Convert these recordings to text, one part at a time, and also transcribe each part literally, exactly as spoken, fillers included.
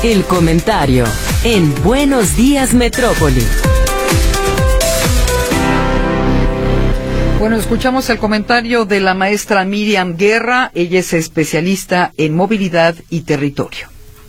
El comentario en Buenos Días Metrópoli. Bueno, escuchamos el comentario de la maestra Miriam Guerra. Ella es especialista en movilidad y territorio.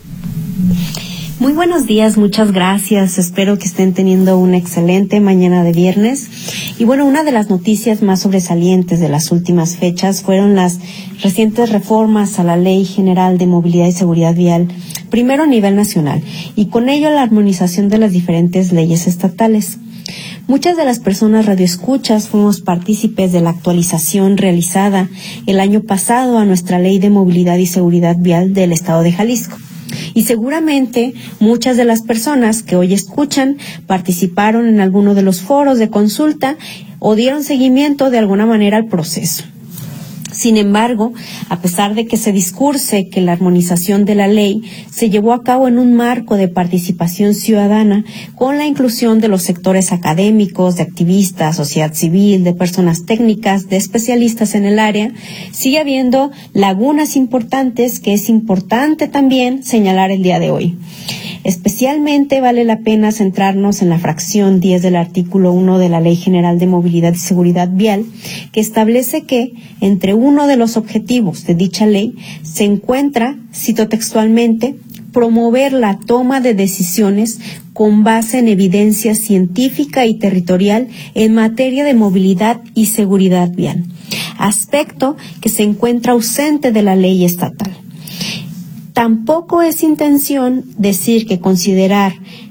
Muy buenos días, muchas gracias. Espero que estén teniendo una excelente mañana de viernes. Y bueno, una de las noticias más sobresalientes de las últimas fechas fueron las recientes reformas a la Ley General de Movilidad y Seguridad Vial, primero a nivel nacional, y con ello la armonización de las diferentes leyes estatales. Muchas de las personas radioescuchas fuimos partícipes de la actualización realizada el año pasado a nuestra Ley de Movilidad y Seguridad Vial del Estado de Jalisco. Y seguramente muchas de las personas que hoy escuchan participaron en alguno de los foros de consulta o dieron seguimiento de alguna manera al proceso. Sin embargo, a pesar de que se discurse que la armonización de la ley se llevó a cabo en un marco de participación ciudadana con la inclusión de los sectores académicos, de activistas, sociedad civil, de personas técnicas, de especialistas en el área, sigue habiendo lagunas importantes que es importante también señalar el día de hoy. Especialmente vale la pena centrarnos en la fracción diez del artículo uno de la Ley General de Movilidad y Seguridad Vial, que establece que, entre uno de los objetivos de dicha ley, se encuentra, cito textualmente, promover la toma de decisiones con base en evidencia científica y territorial en materia de movilidad y seguridad vial, aspecto que se encuentra ausente de la ley estatal. Tampoco es intención decir que considerar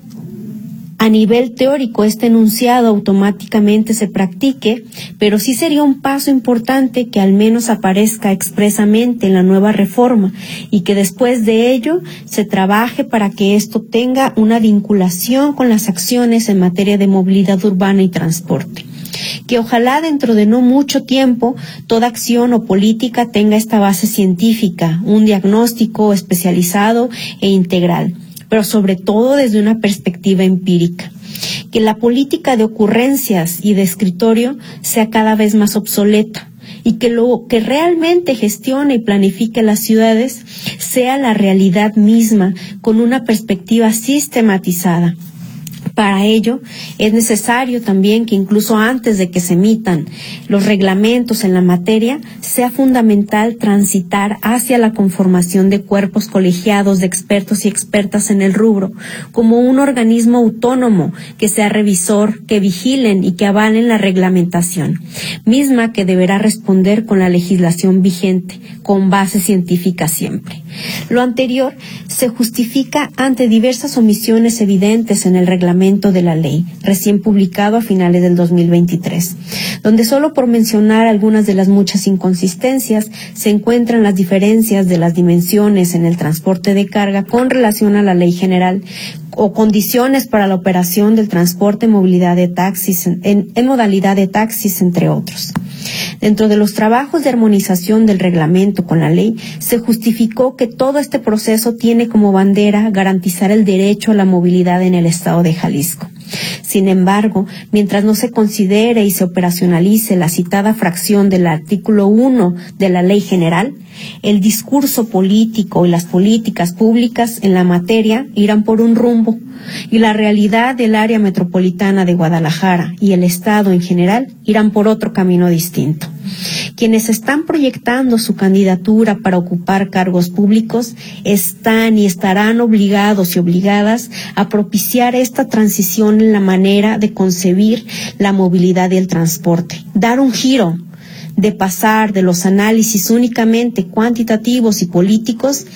a nivel teórico este enunciado automáticamente se practique, pero sí sería un paso importante que al menos aparezca expresamente en la nueva reforma y que después de ello se trabaje para que esto tenga una vinculación con las acciones en materia de movilidad urbana y transporte. Que ojalá dentro de no mucho tiempo toda acción o política tenga esta base científica, un diagnóstico especializado e integral, pero sobre todo desde una perspectiva empírica. Que la política de ocurrencias y de escritorio sea cada vez más obsoleta y que lo que realmente gestione y planifique las ciudades sea la realidad misma con una perspectiva sistematizada. Para ello, es necesario también que incluso antes de que se emitan los reglamentos en la materia, sea fundamental transitar hacia la conformación de cuerpos colegiados de expertos y expertas en el rubro, como un organismo autónomo que sea revisor, que vigilen y que avalen la reglamentación, misma que deberá responder con la legislación vigente, con base científica siempre. Lo anterior se justifica ante diversas omisiones evidentes en el reglamento de la ley, recién publicado a finales del dos mil veintitrés, donde solo por mencionar algunas de las muchas inconsistencias se encuentran las diferencias de las dimensiones en el transporte de carga con relación a la ley general o condiciones para la operación del transporte en movilidad de taxis, en, en modalidad de taxis, entre otros. Dentro de los trabajos de armonización del reglamento con la ley, se justificó que todo este proceso tiene como bandera garantizar el derecho a la movilidad en el estado de Jalisco. Sin embargo, mientras no se considere y se operacionalice la citada fracción del artículo uno de la Ley General, el discurso político y las políticas públicas en la materia irán por un rumbo y la realidad del área metropolitana de Guadalajara y el Estado en general irán por otro camino distinto. Quienes están proyectando su candidatura para ocupar cargos públicos están y estarán obligados y obligadas a propiciar esta transición en la manera de concebir la movilidad y el transporte, dar un giro de pasar de los análisis únicamente cuantitativos y políticos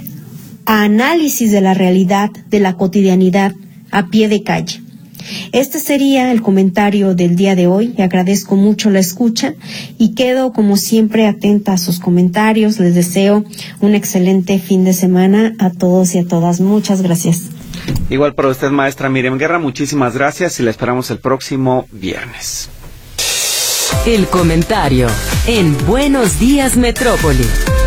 a análisis de la realidad, de la cotidianidad, a pie de calle. Este sería el comentario del día de hoy. Agradezco mucho la escucha y quedo como siempre atenta a sus comentarios. Les deseo un excelente fin de semana a todos y a todas. Muchas gracias. Igual para usted, maestra Miriam Guerra, muchísimas gracias y la esperamos el próximo viernes. El comentario en Buenos Días Metrópoli.